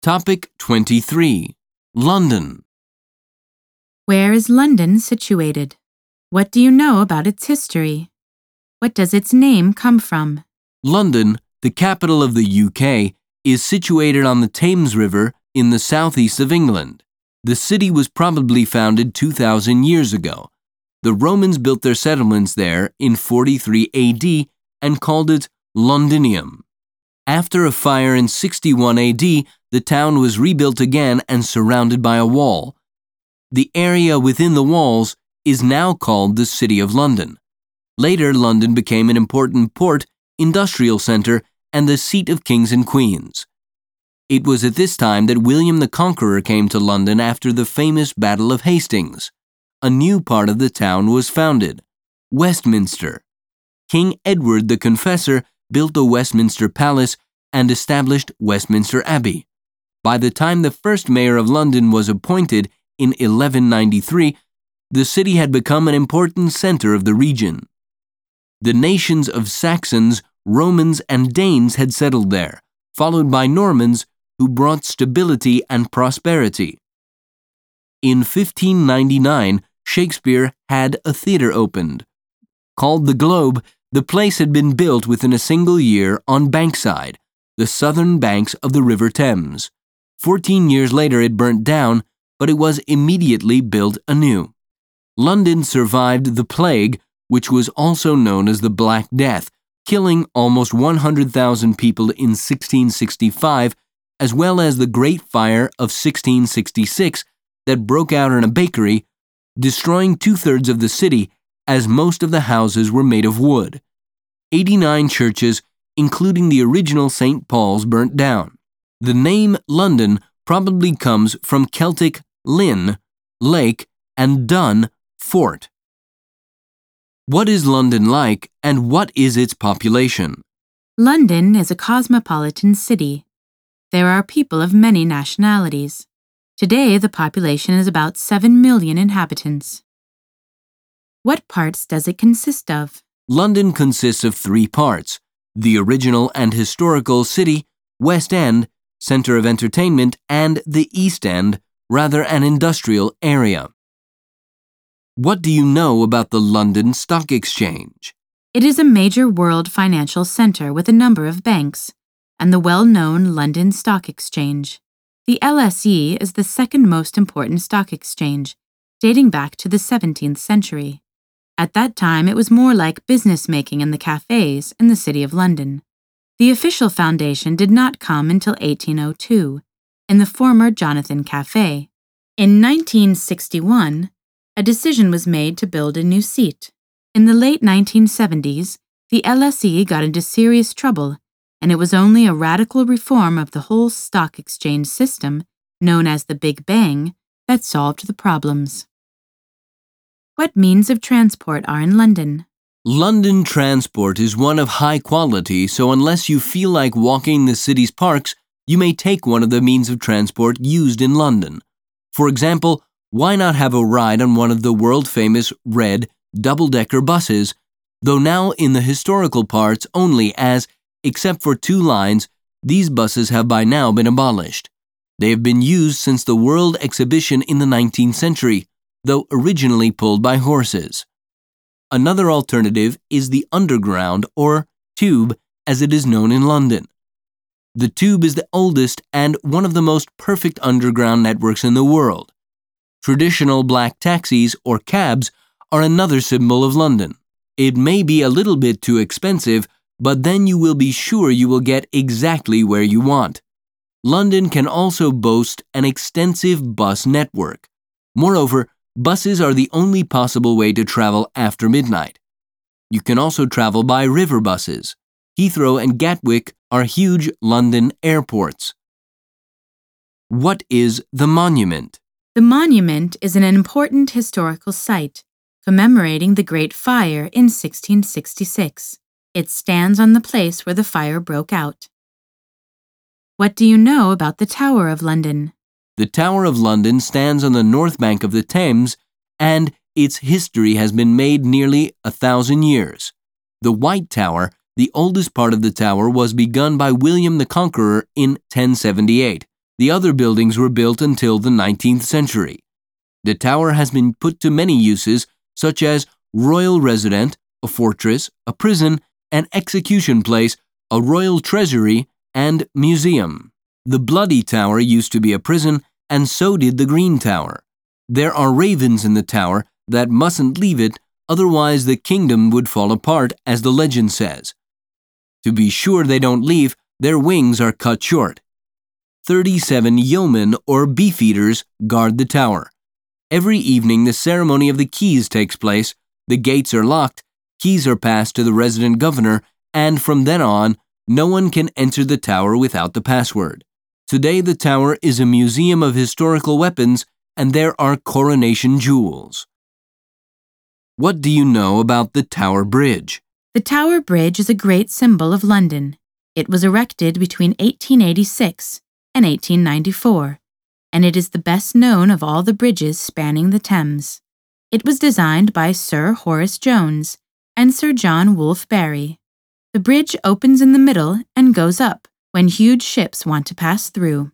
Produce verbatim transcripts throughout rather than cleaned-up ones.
Topic twenty-three. London. Where is London situated? What do you know about its history? What does its name come from? London, the capital of the U K, is situated on the Thames River in the southeast of England. The city was probably founded two thousand years ago. The Romans built their settlements there in forty-three A D and called it Londinium. After a fire in sixty-one A D, the town was rebuilt again and surrounded by a wall. The area within the walls is now called the City of London. Later, London became an important port, industrial center, and the seat of kings and queens. It was at this time that William the Conqueror came to London after the famous Battle of Hastings. A new part of the town was founded, Westminster. King Edward the Confessor built the Westminster Palace and established Westminster Abbey. By the time the first mayor of London was appointed in eleven ninety-three, the city had become an important center of the region. The nations of Saxons, Romans, and Danes had settled there, followed by Normans who brought stability and prosperity. In fifteen ninety-nine, Shakespeare had a theater opened. Called the Globe, the place had been built within a single year on Bankside, the southern banks of the River Thames. Fourteen years later it burnt down, but it was immediately built anew. London survived the plague, which was also known as the Black Death, killing almost one hundred thousand people in sixteen sixty-five, as well as the Great Fire of sixteen sixty-six that broke out in a bakery, destroying two-thirds of the city, as most of the houses were made of wood. eighty-nine churches, including the original Saint Paul's, burnt down. The name London probably comes from Celtic lyn, lake, and dun, fort. What is London like, and what is its population? London is a cosmopolitan city. There are people of many nationalities. Today, the population is about seven million inhabitants. What parts does it consist of? London consists of three parts: the original and historical city, West End, center of entertainment, and the East End, rather an industrial area. What do you know about the London Stock Exchange? It is a major world financial center with a number of banks, and the well-known London Stock Exchange. The L S E is the second most important stock exchange, dating back to the seventeenth century. At that time, it was more like business making in the cafes in the City of London. The official foundation did not come until eighteen oh two, in the former Jonathan Cafe. In nineteen sixty-one, a decision was made to build a new seat. In the late nineteen seventies, the L S E got into serious trouble, and it was only a radical reform of the whole stock exchange system, known as the Big Bang, that solved the problems. What means of transport are in London? London transport is one of high quality, so unless you feel like walking the city's parks, you may take one of the means of transport used in London. For example, why not have a ride on one of the world-famous red double-decker buses, though now in the historical parts only, as, except for two lines, these buses have by now been abolished. They have been used since the World Exhibition in the nineteenth century, though originally pulled by horses. Another alternative is the Underground, or Tube, as it is known in London. The Tube is the oldest and one of the most perfect underground networks in the world. Traditional black taxis, or cabs, are another symbol of London. It may be a little bit too expensive, but then you will be sure you will get exactly where you want. London can also boast an extensive bus network. Moreover, buses are the only possible way to travel after midnight. You can also travel by river buses. Heathrow and Gatwick are huge London airports. What is the Monument? The Monument is an important historical site commemorating the Great Fire in sixteen sixty-six. It stands on the place where the fire broke out. What do you know about the Tower of London? The Tower of London stands on the north bank of the Thames, and its history has been made nearly a thousand years. The White Tower, the oldest part of the tower, was begun by William the Conqueror in ten seventy-eight. The other buildings were built until the nineteenth century. The tower has been put to many uses, such as royal residence, a fortress, a prison, an execution place, a royal treasury, and museum. The Bloody Tower used to be a prison, and so did the Green Tower. There are ravens in the tower that mustn't leave it, otherwise the kingdom would fall apart, as the legend says. To be sure they don't leave, their wings are cut short. Thirty-seven yeomen or beefeaters guard the tower. Every evening the ceremony of the keys takes place, the gates are locked, keys are passed to the resident governor, and from then on, no one can enter the tower without the password. Today the tower is a museum of historical weapons, and there are coronation jewels. What do you know about the Tower Bridge? The Tower Bridge is a great symbol of London. It was erected between eighteen eighty-six and eighteen ninety-four, and it is the best known of all the bridges spanning the Thames. It was designed by Sir Horace Jones and Sir John Wolfe Barry. The bridge opens in the middle and goes up when huge ships want to pass through.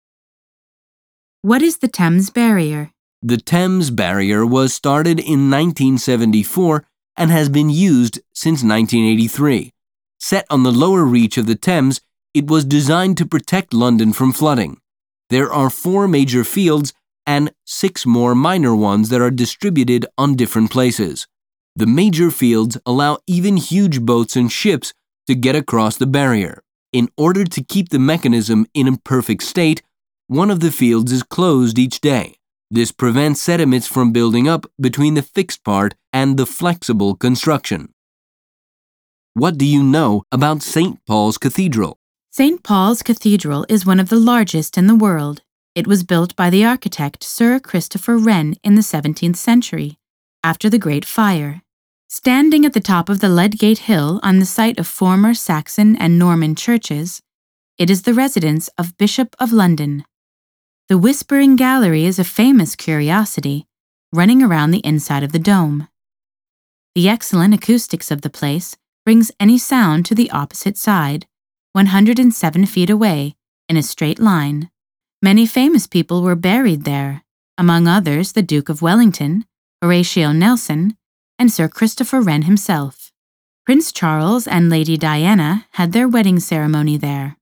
What is the Thames Barrier? The Thames Barrier was started in nineteen seventy-four and has been used since nineteen eighty-three. Set on the lower reach of the Thames, it was designed to protect London from flooding. There are four major fields and six more minor ones that are distributed on different places. The major fields allow even huge boats and ships to get across the barrier. In order to keep the mechanism in a perfect state, one of the fields is closed each day. This prevents sediments from building up between the fixed part and the flexible construction. What do you know about Saint Paul's Cathedral? Saint Paul's Cathedral is one of the largest in the world. It was built by the architect Sir Christopher Wren in the seventeenth century, after the Great Fire. Standing at the top of the Ludgate Hill on the site of former Saxon and Norman churches, it is the residence of Bishop of London. The Whispering Gallery is a famous curiosity, running around the inside of the dome. The excellent acoustics of the place brings any sound to the opposite side, one hundred seven feet away, in a straight line. Many famous people were buried there, among others the Duke of Wellington, Horatio Nelson, and Sir Christopher Wren himself. Prince Charles and Lady Diana had their wedding ceremony there.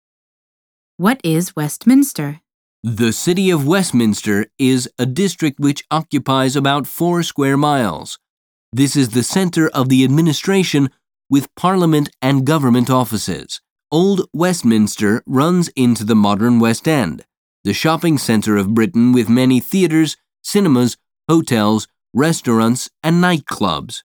What is Westminster? The city of Westminster is a district which occupies about four square miles. This is the center of the administration with Parliament and government offices. Old Westminster runs into the modern West End, the shopping center of Britain with many theaters, cinemas, hotels, restaurants, and nightclubs.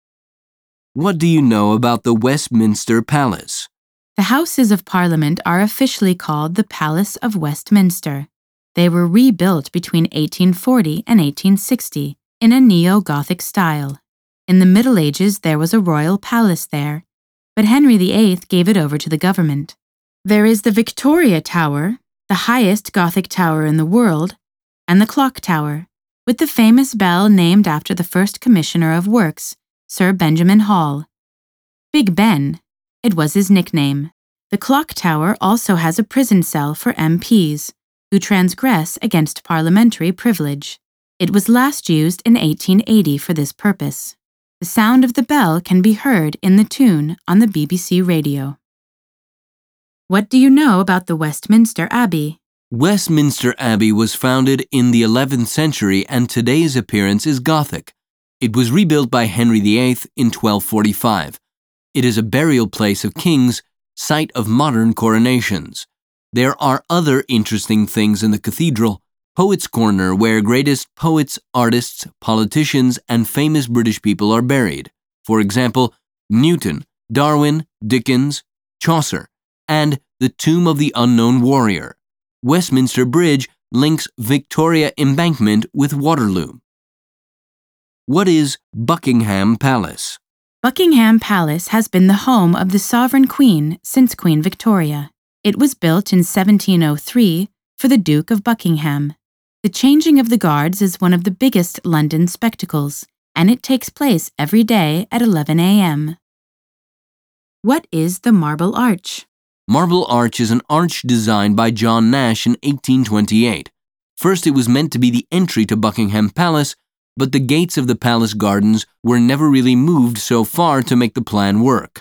What do you know about the Westminster Palace? The Houses of Parliament are officially called the Palace of Westminster. They were rebuilt between eighteen forty and eighteen sixty in a neo-Gothic style. In the Middle Ages there was a royal palace there, but Henry the Eighth gave it over to the government. There is the Victoria Tower, the highest Gothic tower in the world, and the Clock Tower, with the famous bell named after the first Commissioner of Works, Sir Benjamin Hall. Big Ben, it was his nickname. The Clock Tower also has a prison cell for M Ps, who transgress against parliamentary privilege. It was last used in eighteen eighty for this purpose. The sound of the bell can be heard in the tune on the B B C radio. What do you know about the Westminster Abbey? Westminster Abbey was founded in the eleventh century and today's appearance is Gothic. It was rebuilt by Henry the Eighth in twelve forty-five. It is a burial place of kings, site of modern coronations. There are other interesting things in the cathedral. Poets' Corner, where greatest poets, artists, politicians, and famous British people are buried. For example, Newton, Darwin, Dickens, Chaucer, and the Tomb of the Unknown Warrior. Westminster Bridge links Victoria Embankment with Waterloo. What is Buckingham Palace? Buckingham Palace has been the home of the Sovereign Queen since Queen Victoria. It was built in seventeen oh three for the Duke of Buckingham. The changing of the guards is one of the biggest London spectacles, and it takes place every day at eleven a m What is the Marble Arch? Marble Arch is an arch designed by John Nash in eighteen twenty-eight. First, it was meant to be the entry to Buckingham Palace, but the gates of the palace gardens were never really moved so far to make the plan work.